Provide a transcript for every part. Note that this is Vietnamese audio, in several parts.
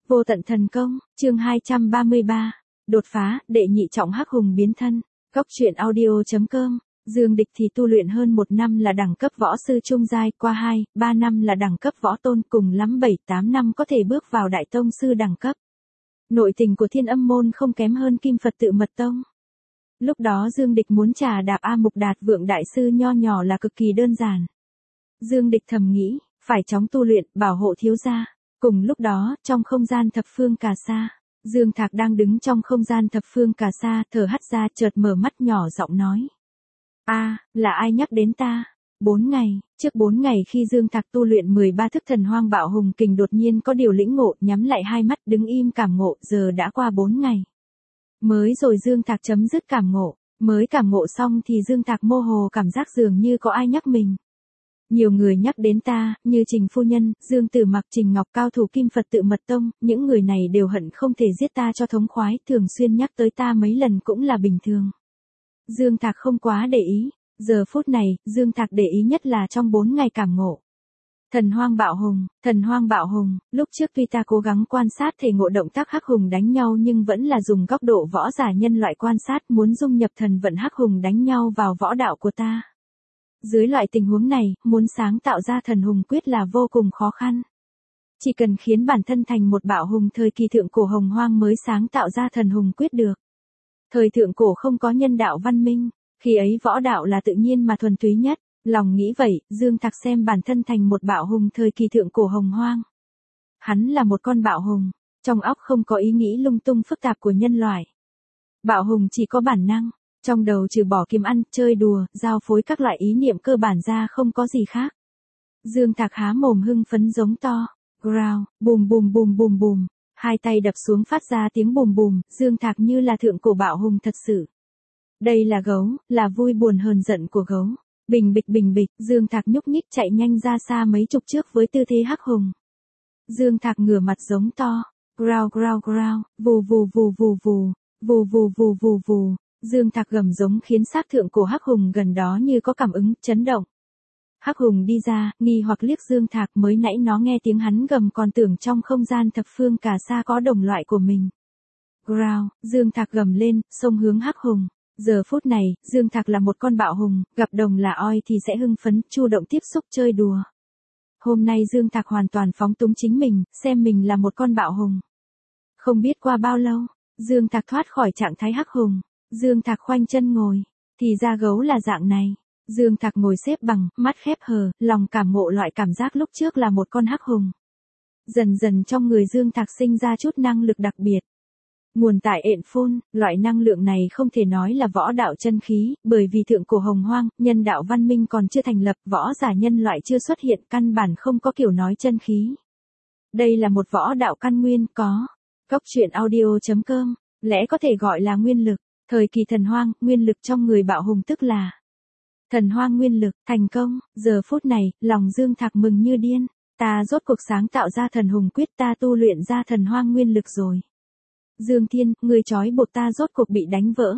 Vô tận thần công, chương 233. Đột phá, đệ nhị trọng hắc hùng biến thân. Góc truyện audio.com. Dương Địch thì tu luyện hơn 1 năm là đẳng cấp võ sư trung giai, qua 2, 3 năm là đẳng cấp võ tôn, cùng lắm 7, 8 năm có thể bước vào đại tông sư đẳng cấp. Nội tình của Thiên Âm môn không kém hơn Kim Phật Tự Mật tông. Lúc đó Dương Địch muốn trà đạp A Mục Đạt Vượng đại sư nho nhỏ là cực kỳ đơn giản. Dương Địch thầm nghĩ, phải chóng tu luyện, bảo hộ thiếu gia. Cùng lúc đó, trong không gian thập phương cà sa, Dương Thạc đang đứng trong không gian thập phương cà sa, thở hắt ra, chợt mở mắt nhỏ giọng nói. Là ai nhắc đến ta? 4 ngày, trước 4 ngày khi Dương Thạc tu luyện 13 thức thần hoang bạo hùng kình đột nhiên có điều lĩnh ngộ, nhắm lại hai mắt đứng im cảm ngộ, giờ đã qua 4 ngày. Mới rồi Dương Thạc chấm dứt cảm ngộ, mới cảm ngộ xong thì Dương Thạc mơ hồ cảm giác dường như có ai nhắc mình. Nhiều người nhắc đến ta, như Trình Phu Nhân, Dương Tử Mặc, Trình Ngọc, cao thủ Kim Phật Tự Mật tông, những người này đều hận không thể giết ta cho thống khoái, thường xuyên nhắc tới ta mấy lần cũng là bình thường. Dương Thạc không quá để ý, giờ phút này, Dương Thạc để ý nhất là trong 4 ngày cảm ngộ. Thần hoang bạo hùng, lúc trước tuy ta cố gắng quan sát thể ngộ động tác hắc hùng đánh nhau nhưng vẫn là dùng góc độ võ giả nhân loại quan sát, muốn dung nhập thần vận hắc hùng đánh nhau vào võ đạo của ta. Dưới loại tình huống này, muốn sáng tạo ra thần hùng quyết là vô cùng khó khăn. Chỉ cần khiến bản thân thành một bạo hùng thời kỳ thượng cổ hồng hoang mới sáng tạo ra thần hùng quyết được. Thời thượng cổ không có nhân đạo văn minh, khi ấy võ đạo là tự nhiên mà thuần túy nhất. Lòng nghĩ vậy, Dương Thạc xem bản thân thành một bạo hùng thời kỳ thượng cổ hồng hoang. Hắn là một con bạo hùng, trong óc không có ý nghĩ lung tung phức tạp của nhân loại. Bạo hùng chỉ có bản năng, trong đầu trừ bỏ kiếm ăn, chơi đùa, giao phối các loại ý niệm cơ bản ra không có gì khác. Dương Thạc há mồm hưng phấn giống to, growl, bùm bùm bùm bùm bùm, hai tay đập xuống phát ra tiếng bùm bùm, Dương Thạc như là thượng cổ bạo hùng thật sự. Đây là gấu, là vui buồn hờn giận của gấu. Bình bịch, Dương Thạc nhúc nhích chạy nhanh ra xa mấy chục trước với tư thế hắc hùng. Dương Thạc ngửa mặt giống to, growl growl growl, vù vù vù vù vù, vù vù vù vù vù. Dương Thạc gầm giống khiến xác thượng cổ hắc hùng gần đó như có cảm ứng, chấn động. Hắc hùng đi ra, nghi hoặc liếc Dương Thạc, mới nãy nó nghe tiếng hắn gầm còn tưởng trong không gian thập phương cà sa có đồng loại của mình. Growl, Dương Thạc gầm lên, xông hướng hắc hùng. Giờ phút này, Dương Thạc là một con bạo hùng, gặp đồng là oi thì sẽ hưng phấn, chủ động tiếp xúc chơi đùa. Hôm nay Dương Thạc hoàn toàn phóng túng chính mình, xem mình là một con bạo hùng. Không biết qua bao lâu, Dương Thạc thoát khỏi trạng thái hắc hùng. Dương Thạc khoanh chân ngồi, thì ra gấu là dạng này. Dương Thạc ngồi xếp bằng, mắt khép hờ, lòng cảm ngộ loại cảm giác lúc trước là một con hắc hùng. Dần dần trong người Dương Thạc sinh ra chút năng lực đặc biệt. Nguồn tại ện phun, loại năng lượng này không thể nói là võ đạo chân khí, bởi vì thượng cổ hồng hoang, nhân đạo văn minh còn chưa thành lập, võ giả nhân loại chưa xuất hiện, căn bản không có kiểu nói chân khí. Đây là một võ đạo căn nguyên có. Góc truyện audio.com, lẽ có thể gọi là nguyên lực. Thời kỳ thần hoang, nguyên lực trong người bạo hùng tức là thần hoang nguyên lực, thành công. Giờ phút này, lòng Dương Thạc mừng như điên. Ta rốt cuộc sáng tạo ra thần hùng quyết, ta tu luyện ra thần hoang nguyên lực rồi. Dương Thiên, người trói buộc ta rốt cuộc bị đánh vỡ.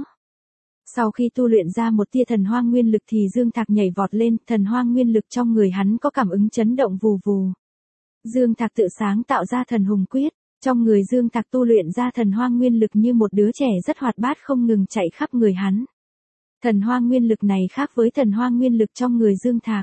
Sau khi tu luyện ra một tia thần hoang nguyên lực thì Dương Thạc nhảy vọt lên, thần hoang nguyên lực trong người hắn có cảm ứng chấn động vù vù. Dương Thạc tự sáng tạo ra thần hùng quyết, trong người Dương Thạc tu luyện ra thần hoang nguyên lực như một đứa trẻ rất hoạt bát không ngừng chạy khắp người hắn. Thần hoang nguyên lực này khác với thần hoang nguyên lực trong người Dương Thạc.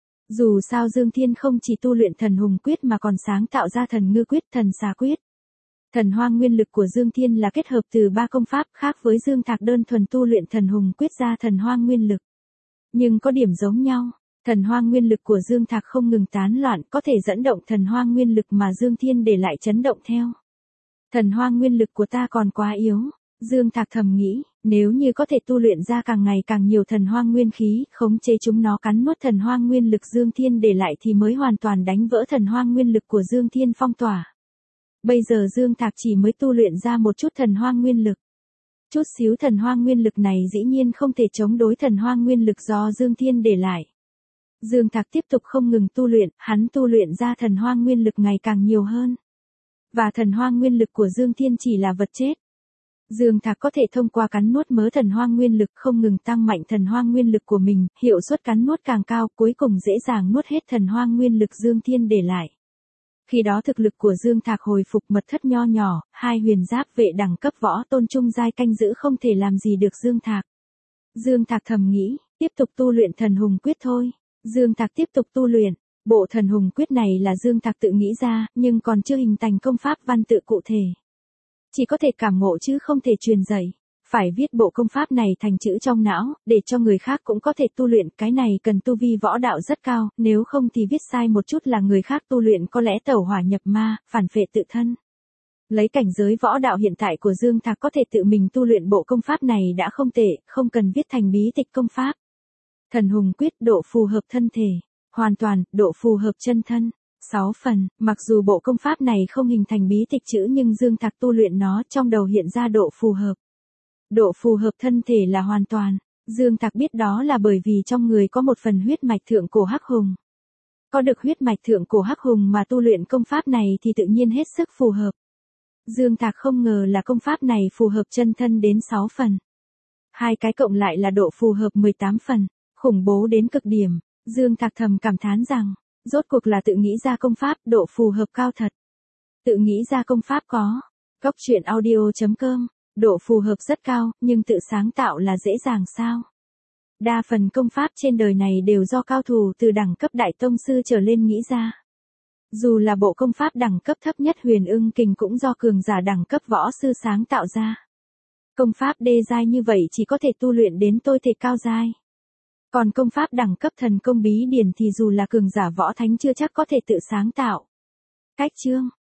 Dù sao Dương Thiên không chỉ tu luyện thần hùng quyết mà còn sáng tạo ra thần ngư quyết, thần xà quyết. Thần hoang nguyên lực của Dương Thiên là kết hợp từ 3 công pháp, khác với Dương Thạc đơn thuần tu luyện thần hùng quyết ra thần hoang nguyên lực. Nhưng có điểm giống nhau, thần hoang nguyên lực của Dương Thạc không ngừng tán loạn, có thể dẫn động thần hoang nguyên lực mà Dương Thiên để lại chấn động theo. Thần hoang nguyên lực của ta còn quá yếu, Dương Thạc thầm nghĩ, nếu như có thể tu luyện ra càng ngày càng nhiều thần hoang nguyên khí, khống chế chúng nó cắn nuốt thần hoang nguyên lực Dương Thiên để lại thì mới hoàn toàn đánh vỡ thần hoang nguyên lực của Dương Thiên phong tỏa. Bây giờ Dương Thạc chỉ mới tu luyện ra một chút thần hoang nguyên lực. Chút xíu thần hoang nguyên lực này dĩ nhiên không thể chống đối thần hoang nguyên lực do Dương Thiên để lại. Dương Thạc tiếp tục không ngừng tu luyện, hắn tu luyện ra thần hoang nguyên lực ngày càng nhiều hơn. Và thần hoang nguyên lực của Dương Thiên chỉ là vật chết. Dương Thạc có thể thông qua cắn nuốt mớ thần hoang nguyên lực không ngừng tăng mạnh thần hoang nguyên lực của mình, hiệu suất cắn nuốt càng cao, cuối cùng dễ dàng nuốt hết thần hoang nguyên lực Dương Thiên để lại. Khi đó thực lực của Dương Thạc hồi phục, mật thất nho nhỏ, 2 huyền giáp vệ đẳng cấp võ tôn trung giai canh giữ không thể làm gì được Dương Thạc. Dương Thạc thầm nghĩ, tiếp tục tu luyện thần hùng quyết thôi. Dương Thạc tiếp tục tu luyện. Bộ thần hùng quyết này là Dương Thạc tự nghĩ ra, nhưng còn chưa hình thành công pháp văn tự cụ thể. Chỉ có thể cảm ngộ chứ không thể truyền dạy. Phải viết bộ công pháp này thành chữ trong não, để cho người khác cũng có thể tu luyện. Cái này cần tu vi võ đạo rất cao, nếu không thì viết sai một chút là người khác tu luyện có lẽ tẩu hỏa nhập ma, phản phệ tự thân. Lấy cảnh giới võ đạo hiện tại của Dương Thạc có thể tự mình tu luyện bộ công pháp này đã không tệ, không cần viết thành bí tịch công pháp. Thần hùng quyết độ phù hợp thân thể, hoàn toàn, độ phù hợp chân thân. 6 phần, mặc dù bộ công pháp này không hình thành bí tịch chữ nhưng Dương Thạc tu luyện nó trong đầu hiện ra độ phù hợp. Độ phù hợp thân thể là hoàn toàn. Dương Thạc biết đó là bởi vì trong người có một phần huyết mạch thượng cổ hắc hùng. Có được huyết mạch thượng cổ hắc hùng mà tu luyện công pháp này thì tự nhiên hết sức phù hợp. Dương Thạc không ngờ là công pháp này phù hợp chân thân đến 6 phần. 2 cái cộng lại là độ phù hợp 18 phần, khủng bố đến cực điểm. Dương Thạc thầm cảm thán rằng, rốt cuộc là tự nghĩ ra công pháp, độ phù hợp cao thật. Tự nghĩ ra công pháp có. Góc truyện audio.com, độ phù hợp rất cao, nhưng tự sáng tạo là dễ dàng sao? Đa phần công pháp trên đời này đều do cao thủ từ đẳng cấp đại tông sư trở lên nghĩ ra. Dù là bộ công pháp đẳng cấp thấp nhất Huyền Ưng Kình cũng do cường giả đẳng cấp võ sư sáng tạo ra. Công pháp đê giai như vậy chỉ có thể tu luyện đến tôi thể cao giai. Còn công pháp đẳng cấp thần công bí điển thì dù là cường giả võ thánh chưa chắc có thể tự sáng tạo. Cách chương